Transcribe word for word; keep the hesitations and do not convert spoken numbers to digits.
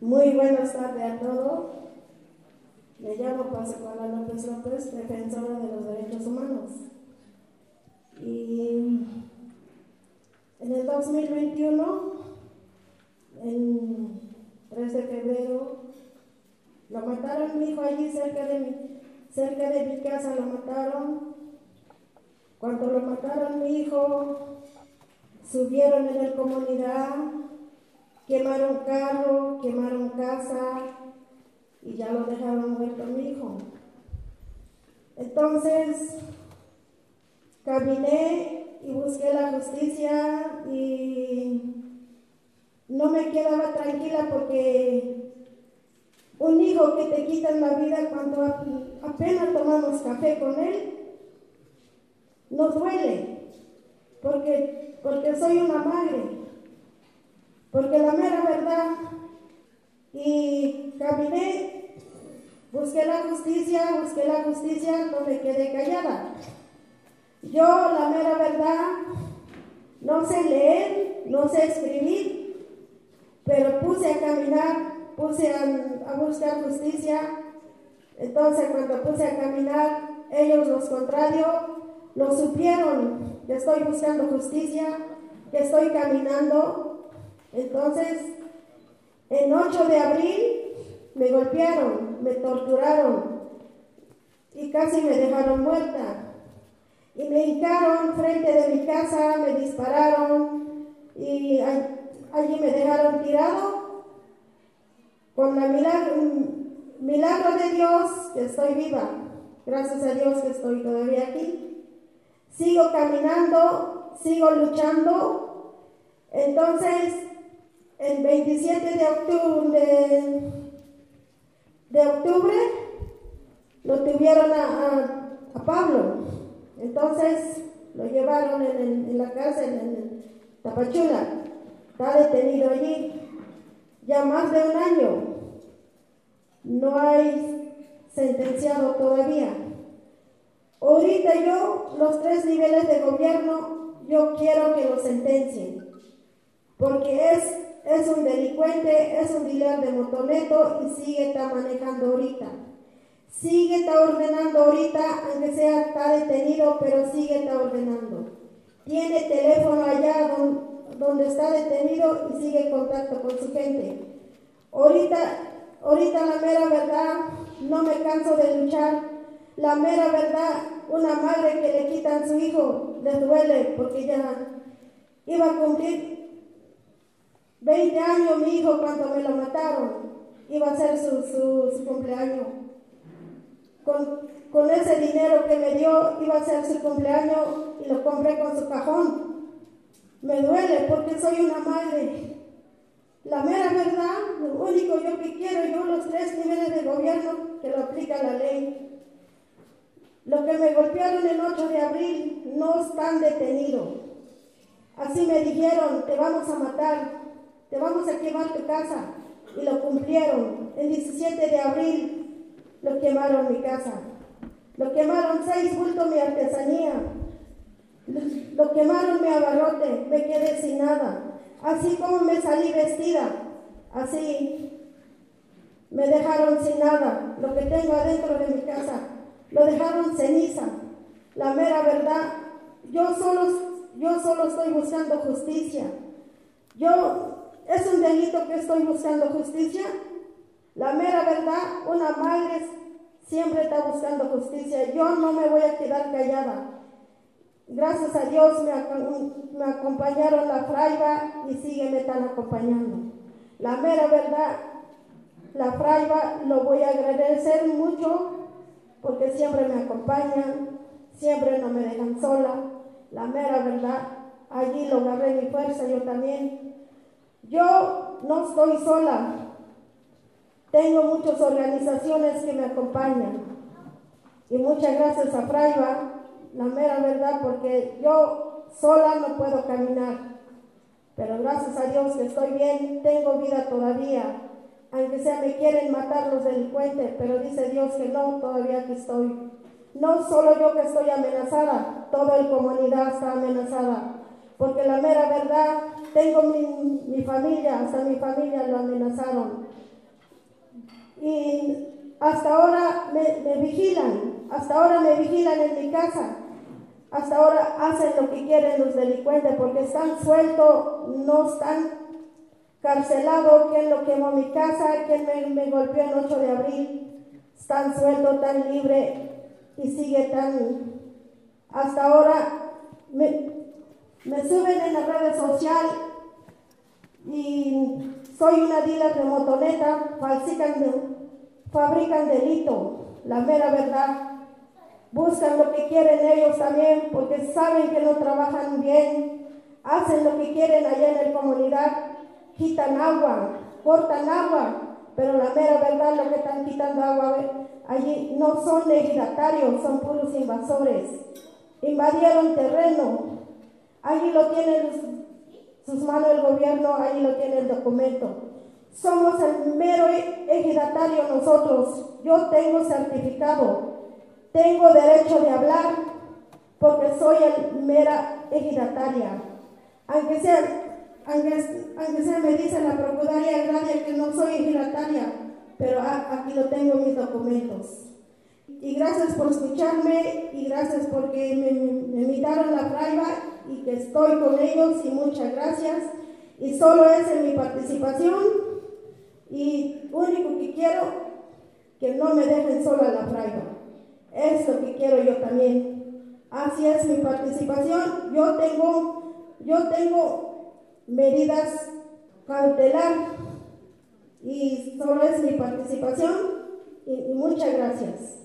Muy buenas tardes a todos. Me llamo Pascuala López López, defensora de los derechos humanos. Y en el dos mil veintiuno, en tres de febrero, lo mataron mi hijo allí cerca de mi, cerca de mi casa, lo mataron. Cuando lo mataron mi hijo, subieron en la comunidad, quemaron carro, quemaron casa y ya lo dejaron muerto mi hijo. Entonces caminé y busqué la justicia y no me quedaba tranquila porque un hijo que te quitan la vida cuando apenas tomamos café con él, nos duele, porque, porque soy una madre, porque la mera verdad, y caminé, busqué la justicia, busqué la justicia, no me quedé callada. Yo, la mera verdad, no sé leer, no sé escribir, pero puse a caminar, puse a, a buscar justicia. Entonces cuando puse a caminar, ellos los contrarios lo supieron, que estoy buscando justicia, que estoy caminando. Entonces, en ocho de abril me golpearon, me torturaron y casi me dejaron muerta. Y me hincaron frente de mi casa, me dispararon y allí me dejaron tirado. Con la milagro, milagro de Dios que estoy viva, gracias a Dios que estoy todavía aquí. Sigo caminando, sigo luchando. Entonces, el veintisiete de octubre, de, de octubre lo tuvieron a, a, a Pablo. Entonces lo llevaron en, el, en la cárcel, en el Tapachula. Está detenido allí ya más de un año. No hay sentenciado todavía. Ahorita yo, los tres niveles de gobierno, yo quiero que lo sentencien, porque es, es un delincuente, es un dealer de motoneto y sigue está manejando ahorita. Sigue está ordenando ahorita, aunque sea está detenido, pero sigue está ordenando. Tiene teléfono allá donde, donde está detenido y sigue en contacto con su gente. Ahorita, ahorita la mera verdad, no me canso de luchar. La mera verdad, una madre que le quitan su hijo, le duele porque ya iba a cumplir veinte años mi hijo cuando me lo mataron. Iba a ser su, su, su cumpleaños. Con, con ese dinero que me dio, iba a ser su cumpleaños y lo compré con su cajón. Me duele porque soy una madre. La mera verdad, lo único yo que quiero, yo los tres niveles de gobierno, que lo aplica la ley. Lo que me golpearon el ocho de abril no están detenidos. Así me dijeron, te vamos a matar, te vamos a quemar tu casa. Y lo cumplieron. El diecisiete de abril lo quemaron mi casa. Lo quemaron seis bultos mi artesanía. Lo quemaron mi abarrote, me quedé sin nada. Así como me salí vestida, así me dejaron sin nada. Lo que tengo adentro de mi casa, lo dejaron ceniza. La mera verdad, yo solo, yo solo estoy buscando justicia. Yo, es un delito que estoy buscando justicia. La mera verdad, una madre siempre está buscando justicia. Yo no me voy a quedar callada. Gracias a Dios me, me acompañaron la Fraiva y sigue me están acompañando. La mera verdad, la Fraiva lo voy a agradecer mucho porque siempre me acompañan, siempre no me dejan sola. La mera verdad, allí lo agarré mi fuerza, yo también. Yo no estoy sola, tengo muchas organizaciones que me acompañan y muchas gracias a Fraiva, la mera verdad, porque yo sola no puedo caminar, pero gracias a Dios que estoy bien, tengo vida todavía, aunque sea me quieren matar los delincuentes, pero dice Dios que no, todavía aquí estoy. No solo yo que estoy amenazada, toda la comunidad está amenazada, porque la mera verdad, tengo mi, mi familia, hasta mi familia lo amenazaron. y hasta ahora me, me vigilan, hasta ahora me vigilan en mi casa, hasta ahora hacen lo que quieren los delincuentes porque están sueltos, no están carcelados. ¿Quién lo quemó mi casa? ¿Quién me, me golpeó el ocho de abril? Están sueltos, tan libre y sigue tan... Hasta ahora me, me suben en las redes sociales y soy una dealer de motoneta, falsifican, fabrican delito, la mera verdad. Buscan lo que quieren ellos también porque saben que no trabajan bien, hacen lo que quieren allá en la comunidad, quitan agua, cortan agua, pero la mera verdad lo que están quitando agua allí no son ejidatarios, son puros invasores. Invadieron terreno, allí lo tienen sus manos el gobierno, allí lo tiene el documento. Somos el mero ejidatario nosotros, yo tengo certificado. Tengo derecho de hablar porque soy el mera ejidataria. Aunque sea, aunque, aunque sea me dice la Procuraduría Agraria que no soy ejidataria, pero a, aquí lo tengo en mis documentos. Y gracias por escucharme y gracias porque me, me invitaron a la Fraiba y que estoy con ellos y muchas gracias. Y solo esa es mi participación y único que quiero que no me dejen sola la Fraiba. Es lo que quiero yo también. Así es mi participación. Yo tengo, yo tengo medidas cautelar y solo es mi participación y, y muchas gracias.